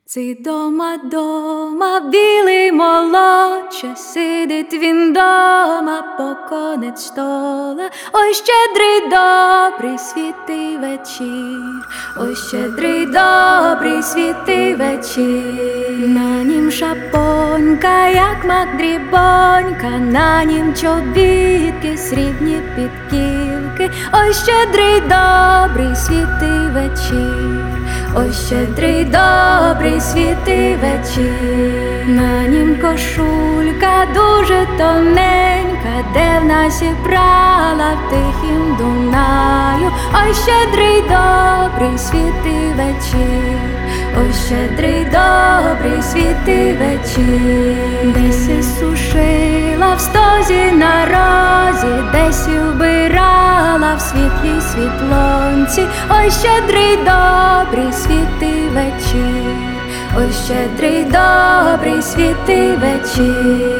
Цей дома, білий молодче, сидить він дома, поконець стола. Ой, щедрий добрий світий вечір, ой, щедрий добрий світий вечір. На нім шапонька, як мак дрібонька, на нім чобітки, срібні підківки. Ой, щедрий добрий світий вечір, ой, щедрий добрий світий вечір. На нім кошулька дуже тоненька, де в нас і брала в тихім Дунаю. Ой, щедрий добрий світий вечір, ой, щедрий добрий світий вечір. Десь і сушила в стозі на розі, десь і вбирала в світлій світлонці. Ой, щедрий добрий світий вечір, ой, щедрий добрий світий вечір.